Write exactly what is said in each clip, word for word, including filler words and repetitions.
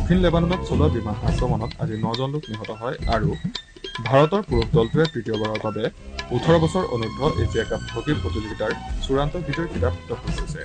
দক্ষিণ লেবাননত চলোৱা বিমান আক্ৰমণত আজি নজন লোক নিহত হয় আৰু ভাৰতৰ পুৰুষ দলটোৱে তৃতীয়বাৰৰ বাবে ওঠৰ বছৰ অনূৰ্ধ্ব এছিয়া কাপ হকী প্ৰতিযোগিতাৰ চূড়ান্ত বিজয়ী খিতাপ দখল কৰিছে।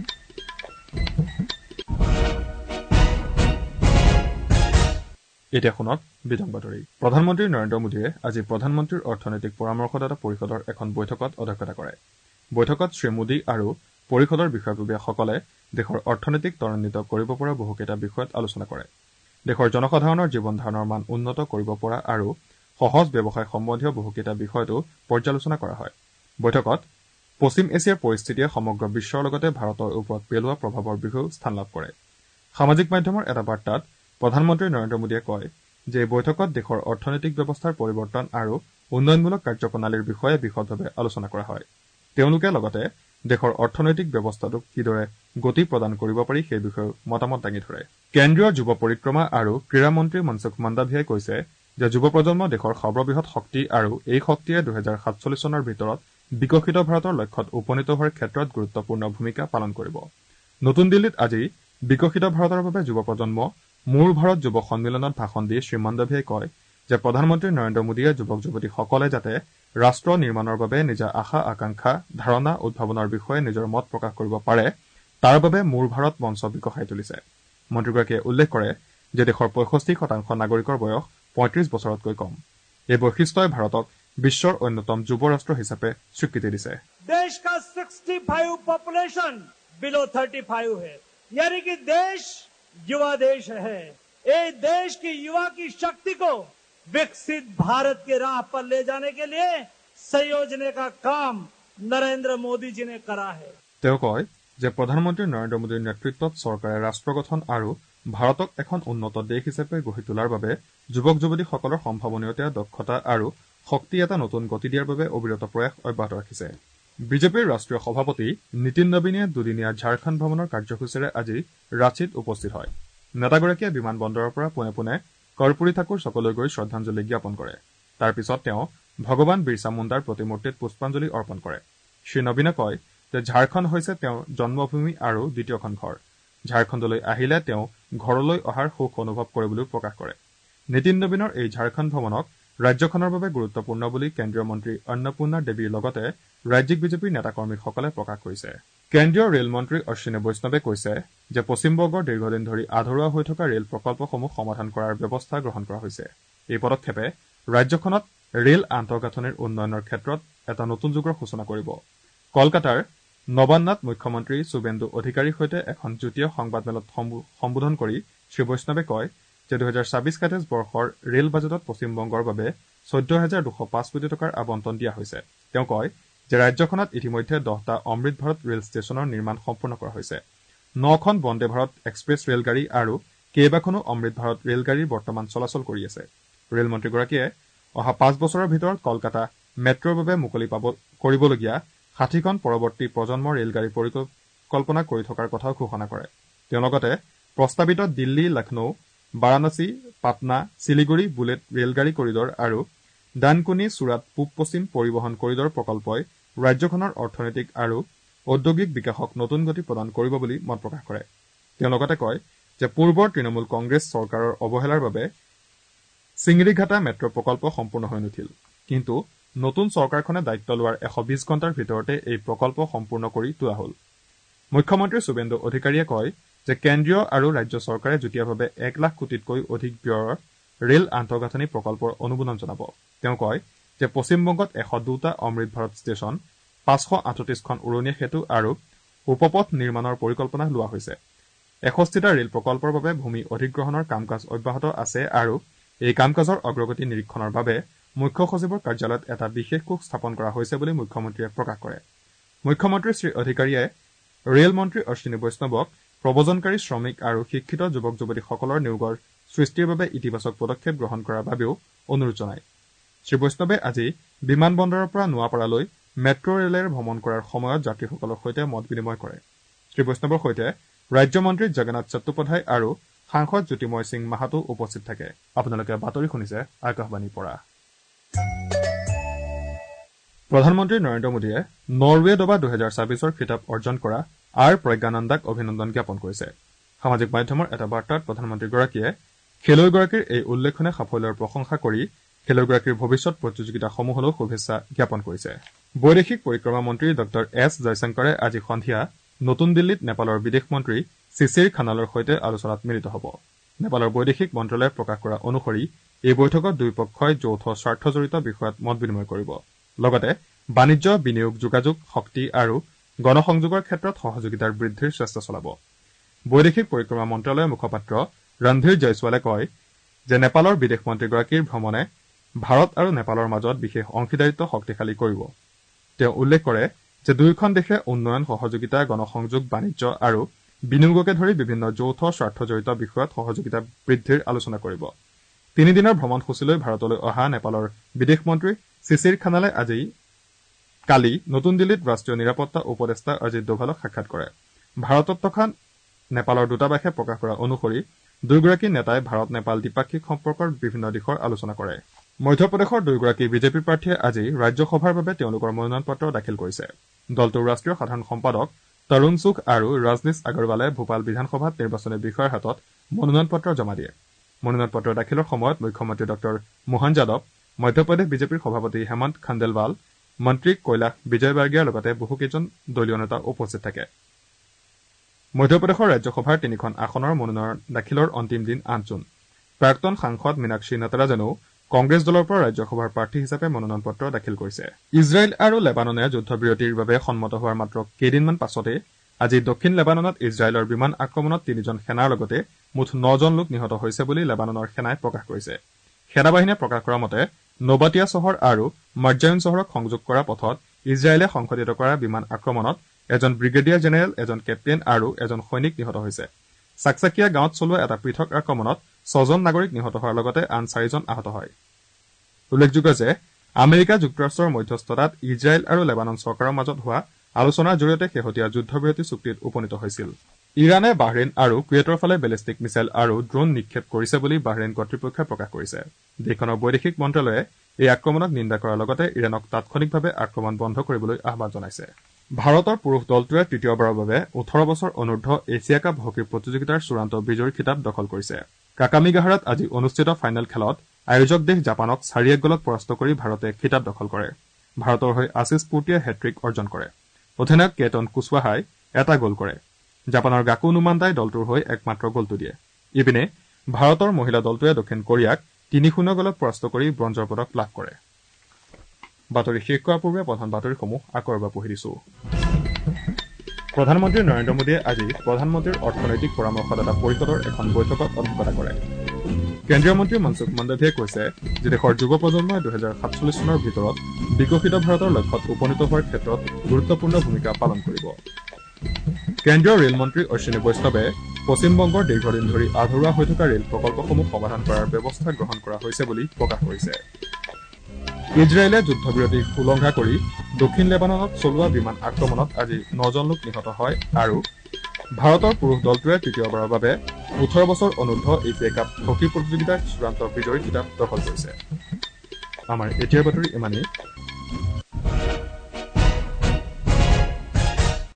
এতিয়া শুনক বিতং বাতৰি। প্ৰধানমন্ত্ৰী নৰেন্দ্ৰ মোদীয়ে আজি প্ৰধানমন্ত্ৰীৰ অৰ্থনৈতিক পৰামৰ্শদাতা পৰিষদৰ এখন বৈঠকত অধ্যক্ষতা কৰে। বৈঠকত শ্ৰীমোদী আৰু পৰিষদৰ বিষয়ববীয়াসকলে দেশৰ অৰ্থনীতিক ত্বৰান্বিত কৰিব পৰা বহুকেইটা বিষয়ত আলোচনা কৰে। দেশৰ জনসাধাৰণৰ জীৱন ধাৰণৰ মান উন্নত কৰিব পৰা আৰু সহজ ব্যৱসায় সম্বন্ধীয় বহুকেইটা বিষয়তো পৰ্যালোচনা কৰা হয়। বৈঠকত পশ্চিম এছিয়াৰ পৰিস্থিতিয়ে সমগ্ৰ বিশ্বৰ লগতে ভাৰতৰ ওপৰত পেলোৱা প্ৰভাৱৰ বিষয়েও স্থান লাভ কৰে। সামাজিক মাধ্যমৰ এটা বাৰ্তাত প্ৰধানমন্ত্ৰী নৰেন্দ্ৰ মোদীয়ে কয় যে এই বৈঠকত দেশৰ অৰ্থনৈতিক ব্যৱস্থাৰ পৰিৱৰ্তন আৰু উন্নয়নমূলক কাৰ্যপ্ৰণালীৰ বিষয়ে বিশদভাৱে আলোচনা কৰা হয়। তেওঁলোকে লগতে দেশৰ অৰ্থনৈতিক ব্যৱস্থাটোক কিদৰে গতি প্ৰদান কৰিব পাৰি সেই বিষয়েও মতামত দাঙি ধৰে। কেন্দ্ৰীয় যুৱ পৰিক্ৰমা আৰু ক্ৰীড়া মন্ত্ৰী মনসুখ মাণ্ডাভিয়াই কৈছে যে যুৱ প্ৰজন্ম দেশৰ সৰ্ববৃহৎ শক্তি আৰু এই শক্তিয়ে দুহেজাৰ সাতচল্লিছ চনৰ ভিতৰত বিকশিত ভাৰতৰ লক্ষ্যত উপনীত হোৱাৰ ক্ষেত্ৰত গুৰুত্বপূৰ্ণ ভূমিকা পালন কৰিব। নতুন দিল্লীত আজি বিকশিত ভাৰতৰ বাবে যুৱ প্ৰজন্ম মোৰ ভাৰত যুৱ সন্মিলনত ভাষণ দি শ্ৰী মাণ্ডাভিয়াই কয় যে প্ৰধানমন্ত্ৰী নৰেন্দ্ৰ মোদীয়ে যুৱক যুৱতীসকলে যাতে ৰাষ্ট্ৰ নিৰ্মাণৰ বাবে নিজা আশা আকাংক্ষা ধাৰণা উদ্ভাৱনৰ বিষয়ে নিজৰ মত প্ৰকাশ কৰিব পাৰে তাৰ বাবে মোৰ ভাৰত মঞ্চ বিকশাই তুলিছে। মন্ত্ৰীগৰাকীয়ে উল্লেখ কৰে যে দেশৰ পঁয়ষষ্ঠি শতাংশ নাগৰিকৰ বয়স পঁয়ত্ৰিশ বছৰতকৈ কম। এই বৈশিষ্ট্যই ভাৰতক বিশ্বৰ অন্যতম যুৱ ৰাষ্ট্ৰ হিচাপে স্বীকৃতি দিছে। देश का पैंसठ पॉपुलेशन बिलो पैंतीस है, यानी कि देश युवा देश है। ये देश की युवा की शक्ति को विकसित भारत के राह पर ले जाने के लिए संयोजने का काम नरेंद्र मोदी जी ने करा है। তেওঁ কয় যে প্ৰধানমন্ত্ৰী নৰেন্দ্ৰ মোদীৰ নেতৃত্বত চৰকাৰে ৰাষ্ট্ৰ গঠন আৰু ভাৰতক এখন উন্নত দেশ হিচাপে গঢ়ি তোলাৰ বাবে যুৱক যুৱতীসকলৰ সম্ভাৱনীয়তা দক্ষতা আৰু শক্তি এটা নতুন গতি দিয়াৰ বাবে অবিৰত প্ৰয়াস অব্যাহত ৰাখিছে। বিজেপিৰ ৰাষ্ট্ৰীয় সভাপতি নীতিন নবীনে দুদিনীয়া ঝাৰখণ্ড ভ্ৰমণৰ কাৰ্যসূচীৰে আজি ৰাঁচীত উপস্থিত হয়। নেতাগৰাকীয়ে বিমান বন্দৰৰ পৰা পোনে পোনে কৰ্পূৰী ঠাকুৰ চকলৈ গৈ শ্ৰদ্ধাঞ্জলি জ্ঞাপন কৰে। তাৰ পিছত তেওঁ ভগৱান বিৰছা মুণ্ডাৰ প্ৰতিমূৰ্তিত পুষ্পাঞ্জলি অৰ্পণ কৰে। শ্ৰীনবীনে কয় যে ঝাৰখণ্ড হৈছে তেওঁৰ জন্মভূমি আৰু দ্বিতীয়খন ঘৰ। ঝাৰখণ্ডলৈ আহিলে তেওঁ ঘৰলৈ অহাৰ সুখ অনুভৱ কৰে বুলিও প্ৰকাশ কৰে। নীতিন নবীনৰ এই ঝাৰখণ্ড ভ্ৰমণক ৰাজ্যখনৰ বাবে গুৰুত্বপূৰ্ণ বুলি কেন্দ্ৰীয় মন্ত্ৰী অন্নপূৰ্ণা দেৱীৰ লগতে ৰাজ্যিক বিজেপিৰ নেতাকৰ্মীসকলে প্ৰকাশ কৰিছে। কেন্দ্ৰীয় ৰেল মন্ত্ৰী অশ্বিনী বৈষ্ণৱে কৈছে যে পশ্চিমবংগৰ দীৰ্ঘদিন ধৰি আধৰুৱা হৈ থকা ৰেল প্ৰকল্পসমূহ সমাধান কৰাৰ ব্যৱস্থা গ্ৰহণ কৰা হৈছে। এই পদক্ষেপে ৰাজ্যখনত ৰেল আন্তঃগাঁথনিৰ উন্নয়নৰ ক্ষেত্ৰত এটা নতুন যুগৰ সূচনা কৰিব। কলকাতাৰ নবান্নাত মুখ্যমন্ত্ৰী শুভেন্দু অধিকাৰীৰ সৈতে এখন যুটীয় সংবাদমেলত সম্বোধন কৰি শ্ৰী বৈষ্ণৱে কয় যে দুহেজাৰ ছাব্বিছ সাতাইছ বৰ্ষৰ ৰেল বাজেটত পশ্চিমবংগৰ বাবে চৈধ্য হাজাৰ দুশ পাঁচ কোটি টকাৰ আবণ্টন দিয়া হৈছে। তেওঁ কয় যে ৰাজ্যখনত ইতিমধ্যে দহটা অমৃত ভাৰত ৰেল ষ্টেচনৰ নিৰ্মাণ সম্পূৰ্ণ কৰা হৈছে। নখন বন্দে ভাৰত এক্সপ্ৰেছ ৰেলগাড়ী আৰু কেইবাখনো অমৃত ভাৰত ৰেলগাড়ীৰ বৰ্তমান চলাচল কৰি আছে। ৰেলমন্ত্ৰীগৰাকীয়ে অহা পাঁচ বছৰৰ ভিতৰত কলকাতা মেট্ৰ'ৰ বাবে মুকলি পাব কৰিবলগীয়া ষাঠিখন পৰৱৰ্তী প্ৰজন্মৰ ৰেলগাড়ী পৰিকল্পনা কৰি থকাৰ কথাও ঘোষণা কৰে। তেওঁ লগতে প্ৰস্তাৱিত দিল্লী লক্ষ্ণৌ বাৰাণসী পাটনা শিলিগুৰি বুলেট ৰেলগাড়ী কৰিডৰ আৰু ডানকুনি চুৰাট পূব পশ্চিম পৰিবহণ কৰিডৰ প্ৰকল্পই ৰাজ্যখনৰ অৰ্থনৈতিক আৰু ঔদ্যোগিক বিকাশক নতুন গতি প্ৰদান কৰিব বুলি মত প্ৰকাশ কৰে। তেওঁ লগতে কয় যে পূৰ্বৰ তৃণমূল কংগ্ৰেছ চৰকাৰৰ অৱহেলাৰ বাবে চিংৰিঘাটা মেট্ৰ' প্ৰকল্প সম্পূৰ্ণ হৈ নুঠিল। কিন্তু নতুন চৰকাৰখনে দায়িত্ব লোৱাৰ এশ বিশ ঘণ্টাৰ ভিতৰতে এই প্ৰকল্প সম্পূৰ্ণ কৰি তোলা হ'ল। মুখ্যমন্ত্ৰী শুভেন্দু অধিকাৰীয়ে কয় যে কেন্দ্ৰীয় আৰু ৰাজ্য চৰকাৰে যুটীয়াভাৱে এক লাখ কোটিতকৈ অধিক ব্যয়ৰ ৰেল আন্তঃগাঁথনি প্ৰকল্পৰ অনুমোদন জনাব। তেওঁ কয় যে পশ্চিমবংগত এশ দুটা অমৃত ভাৰত ষ্টেচন, পাঁচশ আঠত্ৰিশখন উৰণীয়া সেতু আৰু উপপথ নিৰ্মাণৰ পৰিকল্পনা লোৱা হৈছে। এষষ্ঠিটা ৰেল প্ৰকল্পৰ বাবে ভূমি অধিগ্ৰহণৰ কাম কাজ অব্যাহত আছে আৰু এই কাম কাজৰ অগ্ৰগতি নিৰীক্ষণৰ বাবে মুখ্য সচিবৰ কাৰ্যালয়ত এটা বিশেষ কোষ স্থাপন কৰা হৈছে বুলি মুখ্যমন্ত্ৰীয়ে প্ৰকাশ কৰে। মুখ্যমন্ত্ৰী শ্ৰী অধিকাৰীয়ে ৰেল মন্ত্ৰী অশ্বিনী বৈষ্ণৱক প্ৰব্ৰজনকাৰী শ্ৰমিক আৰু শিক্ষিত যুৱক যুৱতীসকলৰ নিয়োগৰ সৃষ্টিৰ বাবে ইতিবাচক পদক্ষেপ গ্ৰহণ কৰাৰ বাবেও অনুৰোধ জনায়। শ্ৰী বৈষ্ণৱে আজি বিমান বন্দৰৰ পৰা নোৱাপাৰালৈ মেট্ৰ' ৰেলেৰে ভ্ৰমণ কৰাৰ সময়ত যাত্ৰীসকলৰ সৈতে মত বিনিময় কৰে। শ্ৰী বৈষ্ণৱৰ সৈতে ৰাজ্যমন্ত্ৰী জগন্নাথ চট্টোপাধ্যায় আৰু সাংসদ জ্যোতিময় সিং মাহাতো উপস্থিত থাকে। আপোনালোকে বাতৰি শুনিছে আকাশবাণীৰ পৰা। প্ৰধানমন্ত্ৰী নৰেন্দ্ৰ মোদীয়ে নৰৱে দবা দুহেজাৰ ছাব্বিছৰ খিতাপ অৰ্জন কৰা আৰ প্ৰজ্ঞানন্দাক অভিনন্দন জ্ঞাপন কৰিছে। সামাজিক মাধ্যমৰ এটা বাৰ্তাত প্ৰধানমন্ত্ৰীগৰাকীয়ে খেলুৱৈগৰাকীৰ এই উল্লেখনীয় সাফল্যৰ প্ৰশংসা কৰি খেলুৱৈগৰাকীৰ ভৱিষ্যত প্ৰতিযোগিতাসমূহলৈ শুভেচ্ছা জ্ঞাপন কৰিছে। বৈদেশিক পৰিক্ৰমা মন্ত্ৰী ডঃ এছ জয়শংকৰে আজি সন্ধিয়া নতুন দিল্লীত নেপালৰ বিদেশ মন্ত্ৰী শিশিৰ খানালৰ সৈতে আলোচনাত মিলিত হ'ব। নেপালৰ বৈদেশিক মন্ত্ৰালয়ে প্ৰকাশ কৰা অনুসৰি এই বৈঠকত দুয়োপক্ষই যৌথ স্বাৰ্থজড়িত বিষয়ত মত বিনিময় কৰিব। লগতে বাণিজ্য, বিনিয়োগ, যোগাযোগ, শক্তি আৰু গণসংযোগৰ ক্ষেত্ৰত সহযোগিতাৰ বৃদ্ধিৰ চেষ্টা চলাব। বৈদেশিক পৰিক্ৰমা মন্ত্ৰালয়ৰ মুখপাত্ৰ ৰণধীৰ জয়ছোৱালে কয় যে নেপালৰ বিদেশ মন্ত্ৰীগৰাকীৰ ভ্ৰমণে ভাৰত আৰু নেপালৰ মাজত বিশেষ অংশীদাৰিত্ব শক্তিশালী কৰিব। তেওঁ উল্লেখ কৰে যে দুয়োখন দেশে উন্নয়ন, সহযোগিতা, গণসংযোগ, বাণিজ্য আৰু বিনিয়োগকে ধৰি বিভিন্ন যৌথ স্বাৰ্থজড়িত বিষয়ত সহযোগিতা বৃদ্ধিৰ আলোচনা কৰিব। তিনিদিনৰ ভ্ৰমণসূচীলৈ ভাৰতলৈ অহা নেপালৰ বিদেশ মন্ত্ৰী শিশিৰ খানালে আজি কালি নতুন দিল্লীত ৰাষ্ট্ৰীয় নিৰাপত্তা উপদেষ্টা অজিত ডোভালক সাক্ষাৎ কৰে। ভাৰতত থকা নেপালৰ দূতাবাসে প্ৰকাশ কৰা অনুসৰি দুয়োগৰাকী নেতাই ভাৰত নেপাল দ্বিপাক্ষিক সম্পৰ্কৰ বিভিন্ন দিশৰ আলোচনা কৰে। মধ্যপ্ৰদেশৰ দুয়োগৰাকী বিজেপি প্ৰাৰ্থীয়ে আজি ৰাজ্যসভাৰ বাবে তেওঁলোকৰ মনোনয়ন পত্ৰ দাখিল কৰিছে। দলটোৰ ৰাষ্ট্ৰীয় সাধাৰণ সম্পাদক তৰুণ চুগ আৰু ৰজনীশ আগৰৱালে ভূপাল বিধানসভাত নিৰ্বাচনী বিষয়াৰ হাতত মনোনয়ন পত্ৰ জমা দিয়ে। মনোনয়ন পত্ৰ দাখিলৰ সময়ত মুখ্যমন্ত্ৰী ডঃ মোহন যাদৱ, মধ্যপ্ৰদেশ বিজেপিৰ সভাপতি হেমন্ত খাণ্ডেলৱাল, মন্ত্ৰী কৈলাশ বিজয়বাৰ্গিয়াৰ লগতে বহুকেইজন দলীয় নেতা উপস্থিত থাকে। মধ্যপ্ৰদেশৰ ৰাজ্যসভাৰ তিনিখন আসনৰ মনোনয়ন দাখিলৰ অন্তিম দিন আঠ জুন। প্ৰাক্তন সাংসদ মীনাক্ষী নটৰাজনেও কংগ্ৰেছ দলৰ পৰা ৰাজ্যসভাৰ প্ৰাৰ্থী হিচাপে মনোনয়ন পত্ৰ দাখিল কৰিছে। ইজৰাইল আৰু লেবাননে যুদ্ধবিৰতিৰ বাবে সন্মত হোৱাৰ মাত্ৰ কেইদিনমান পাছতে আজি দক্ষিণ লেবাননত ইজৰাইলৰ বিমান আক্ৰমণত তিনিজন সেনাৰ লগতে মুঠ নজন লোক নিহত হৈছে বুলি লেবাননৰ সেনাই প্ৰকাশ কৰিছে। সেনাবাহিনীয়ে প্ৰকাশ কৰা মতে নবাতিয়া চহৰ আৰু মাৰ্জায়ুন চহৰক সংযোগ কৰা পথত ইজৰাইলে সংঘটিত কৰা বিমান আক্ৰমণত এজন ব্ৰিগেডিয়াৰ জেনেৰেল, এজন কেপ্টেইন আৰু এজন সৈনিক নিহত হৈছে। চাকচাকিয়া গাঁৱত চলোৱা এটা পৃথক আক্ৰমণত ছজন নাগৰিক নিহত হোৱাৰ লগতে আন চাৰিজন আহত হয়। উল্লেখযোগ্য যে আমেৰিকা যুক্তৰাষ্ট্ৰৰ মধ্যস্থতাত ইজৰাইল আৰু লেবানন চৰকাৰৰ মাজত হোৱা আলোচনাৰ জৰিয়তে শেহতীয়া যুদ্ধবিৰতি চুক্তিত উপনীত হৈছিল। ইৰাণে বাহৰেইন আৰু কুৱেটৰ ফালে বেলিষ্টিক মিছাইল আৰু ড্ৰোন নিক্ষেপ কৰিছে বুলি বাহৰেইন কৰ্তৃপক্ষই প্ৰকাশ কৰিছে। দেশখনৰ বৈদেশিক মন্ত্ৰালয়ে এই আক্ৰমণক নিন্দা কৰাৰ লগতে ইৰাণক তাৎক্ষণিকভাৱে আক্ৰমণ বন্ধ কৰিবলৈ আহ্বান জনাইছে। ভাৰতৰ পুৰুষ দলটোৱে তৃতীয়বাৰৰ বাবে ওঠৰ বছৰ অনূৰ্ধ্ব এছিয়া কাপ হকী প্ৰতিযোগিতাৰ চূড়ান্ত বিজয়ীৰ খিতাপ দখল কৰিছে। কাকামিগাহাৰাত আজি অনুষ্ঠিত ফাইনেল খেলত আয়োজক দেশ জাপানক চাৰি এক গলত পৰাস্ত কৰি ভাৰতে খিতাপ দখল কৰে। ভাৰতৰ হৈ আশিষ পূৰ্তিয়ে হেট্ৰিক অৰ্জন কৰে। অধিনায়ক কেতন কুশৱাহাই এটা গ'ল কৰে। জাপানৰ গাকু নুমাণ্ডাই দলটোৰ হৈ একমাত্ৰ গ'লটো দিয়ে। ইপিনে ভাৰতৰ মহিলা দলটোৱে দক্ষিণ কোৰিয়াক তিনি শূন্য গলত পৰাস্ত কৰি ব্ৰঞ্জৰ পদক লাভ কৰে। বাতৰি শেষ কৰাৰ পূৰ্বে প্ৰধান বাতৰিসমূহ আকৌ এবাৰ পঢ়ি দিছো। প্ৰধানমন্ত্ৰী নৰেন্দ্ৰ মোদীয়ে আজি প্ৰধানমন্ত্ৰীৰ অৰ্থনৈতিক পৰামৰ্শদাতা পৰিষদৰ এখন বৈঠকত অধ্যক্ষতা কৰে। কেন্দ্ৰীয় মন্ত্ৰী মনসুখ মাণ্ডভিয়াই কৈছে যে দেশৰ যুৱ প্ৰজন্মই দুহেজাৰ সাতচল্লিছ চনৰ ভিতৰত বিকশিত ভাৰতৰ লক্ষ্যত উপনীত হোৱাৰ ক্ষেত্ৰত গুৰুত্বপূৰ্ণ ভূমিকা পালন কৰিব। কেন্দ্ৰীয় ৰেলমন্ত্ৰী অশ্বিনী বৈষ্ণৱে পশ্চিমবংগৰ দীৰ্ঘদিন ধৰি আধৰুৱা হৈ থকা ৰেল প্ৰকল্পসমূহ সমাধান কৰাৰ ব্যৱস্থা গ্ৰহণ কৰা হৈছে বুলি প্ৰকাশ কৰিছে। ইজৰাইলে যুদ্ধবিৰতি উলংঘা কৰি দক্ষিণ লেবাননত চলোৱা বিমান আক্ৰমণত আজি নজন লোক নিহত হয় আৰু ভাৰতৰ পুৰুষ দলটোৱে তৃতীয়বাৰৰ বাবে ওঠৰ বছৰ অনূৰ্ধ্ব এছিয়া কাপ হকী প্ৰতিযোগিতাৰ চূড়ান্ত বিজয়ীৰ খিতাপ দখল কৰিছে। আমাৰ এতিয়াৰ বাতৰি ইমানেই।